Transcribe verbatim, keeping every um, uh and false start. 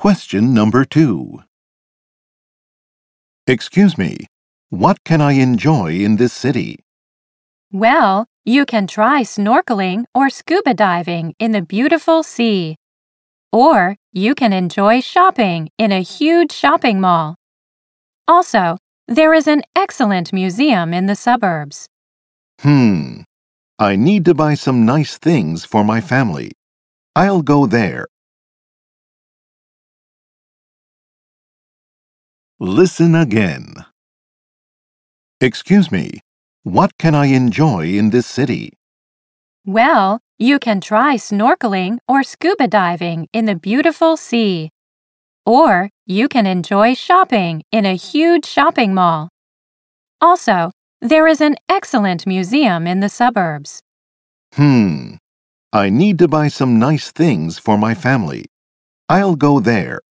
Question number two. Excuse me, what can I enjoy in this city? Well, you can try snorkeling or scuba diving in the beautiful sea. Or you can enjoy shopping in a huge shopping mall. Also, there is an excellent museum in the suburbs. Hmm. I need to buy some nice things for my family. I'll go there. Listen again. Excuse me, what can I enjoy in this city? Well, you can try snorkeling or scuba diving in the beautiful sea. Or you can enjoy shopping in a huge shopping mall. Also, there is an excellent museum in the suburbs. Hmm. I need to buy some nice things for my family. I'll go there.